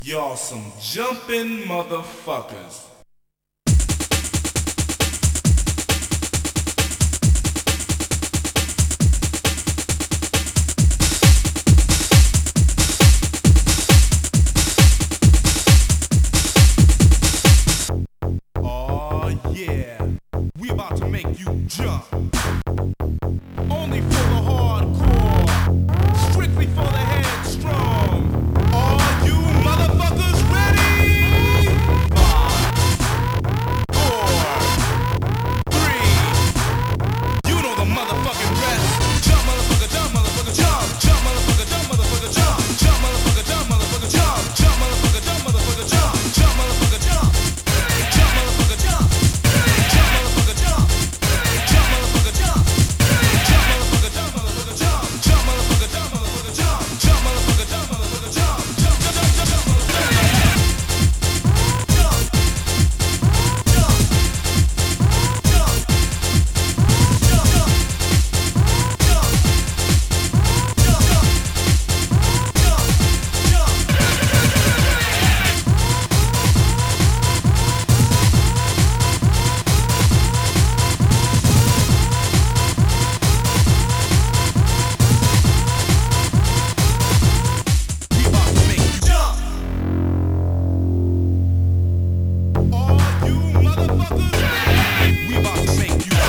Y'all some jumpin' motherfuckers. Oh yeah, we about to make you jump. Only for the hardcore, strictly for the headstrong. Are you motherfuckers ready? 5, 4, 3. You know the motherfucking rest. Jump, motherfucker, jump, jump, motherfucker, jump, motherfucker, jump, motherfucker, jump, motherfucker, jump, jump, motherfucker, jump, motherfucker, jump, jump, motherfucker, jump, jump, motherfucker, jump, jump, motherfucker, jump, jump, motherfucker, jump, jump, motherfucker, jump, motherfucker, jump, jump, motherfucker, jump, motherfucker, jump, jump, motherfucker, jump, motherfucker, jump, jump, jump, jump, jump, we about to make you jump. Are you motherfuckers ready? We about to make you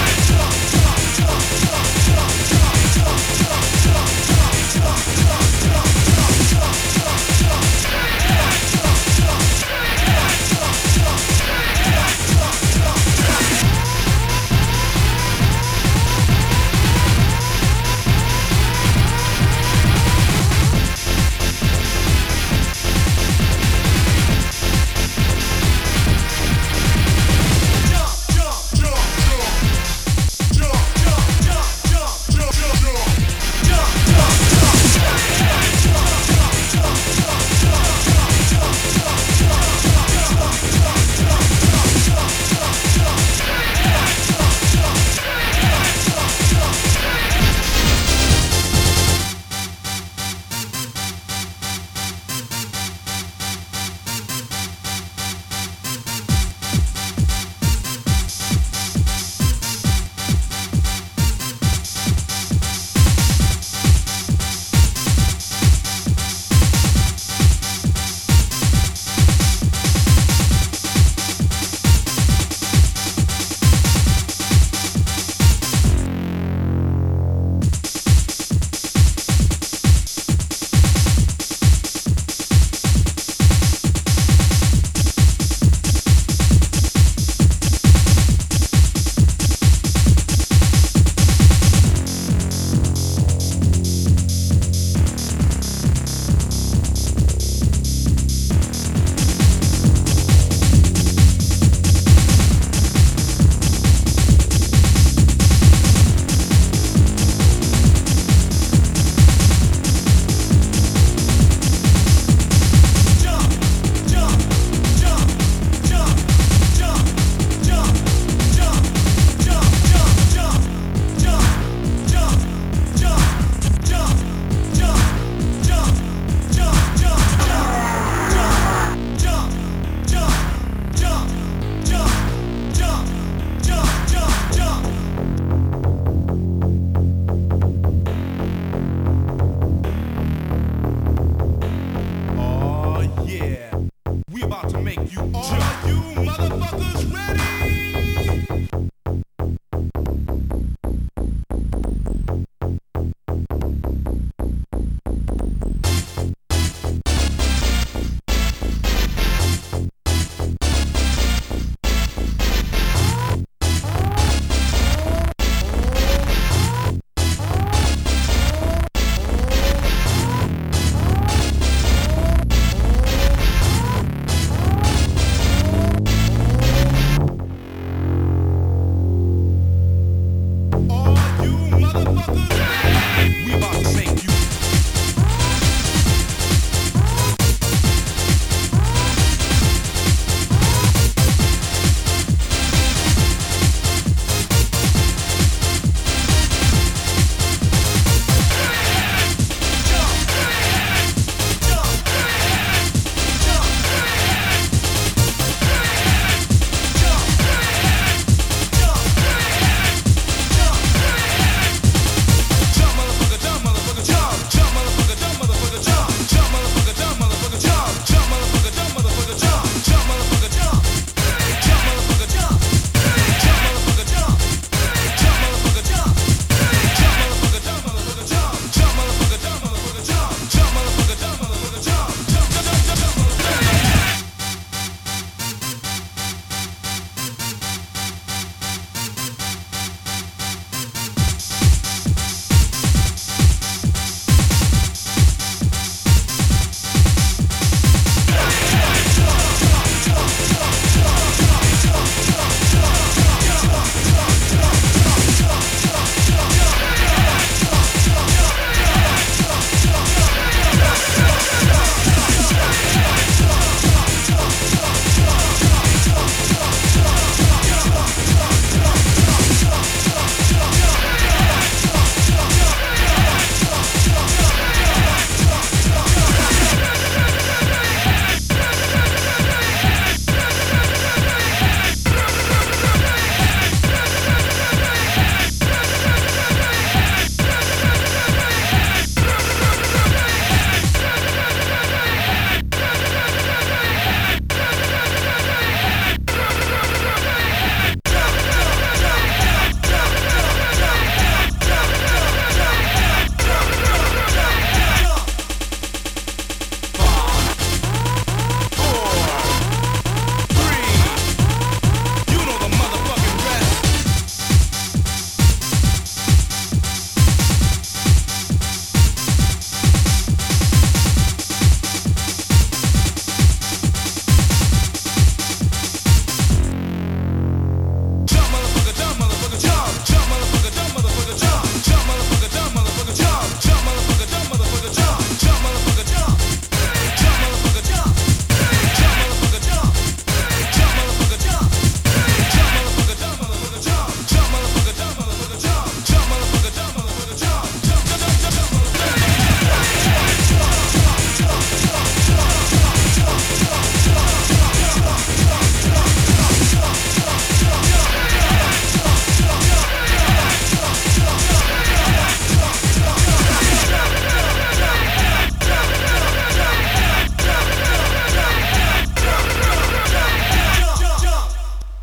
Oh yeah, we about to make you jump. Are you motherfuckers ready?